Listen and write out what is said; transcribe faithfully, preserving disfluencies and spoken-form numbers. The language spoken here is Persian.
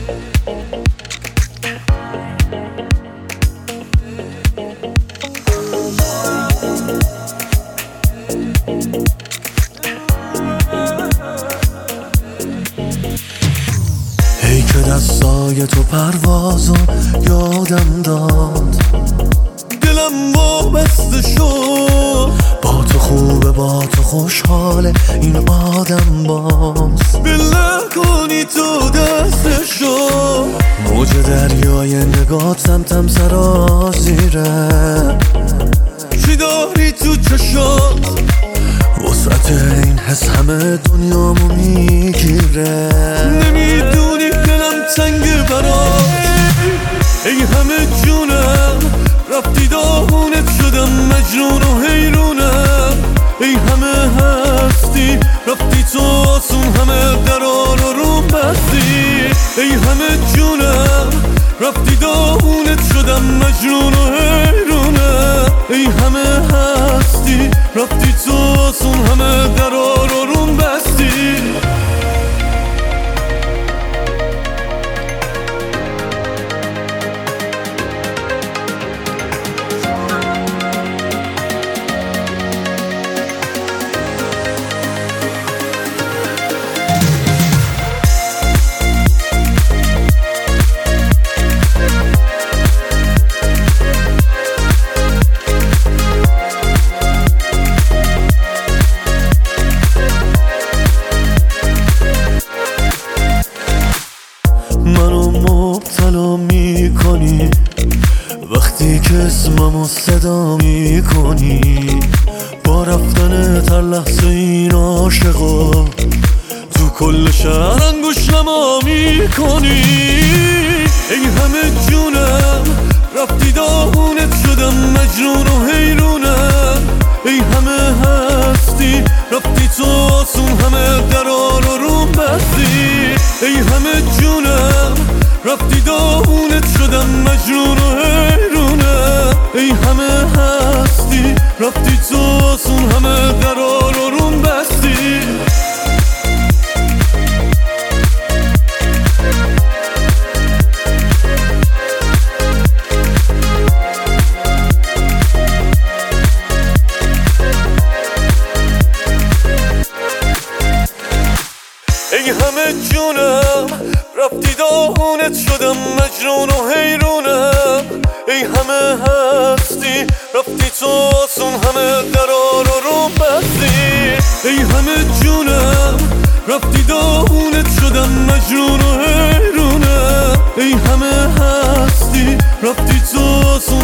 ای که دستای تو پروازو یادم داد، دلم وابسته شد. با تو خوبه، با تو خوشحاله این آدم باز. بله کنی تو دستشو، موج دریای نگات سمتم سرازیره. چی داری تو چشات؟ وسعت این حس همه دنیامو میگیره. نمیدونی دلم تنگ برات، ای همه جونم رفتی داغونت شدم مجنون و حیرونم. ای همه هستی رفتی تو آسون همه درا رو روم بستی. ای همه جونم رفتی داغونت شدم مجنون و حیرونم. ای همه هستی رفتی تو آسون همه درا رو روم بستی. منو مبتلا میکنی وقتی که اسممو صدا میکنی. با رفتن هر لحظه این عاشقا تو کل شهر انگوش نما میکنی. ای همه جونم رفتی داغونت شدم مجنون و حیرونم. ای همه هستی رفتی تو آسون همه درا رو روم بستی. ای همه جونم رفتی داغونت شدم مجنون و حیرونم. ای همه هستی رفتی تو آسون همه درا رو روم بستی. ای همه جونم رفتی داغونت شدم مجنون و حیرونم. ای همه هستی رفتی تو آسون همه درا رو روم بستی. ای همه جونم رفتی داغونت شدم مجنون و حیرونم. ای همه هستی رفتی تو آسون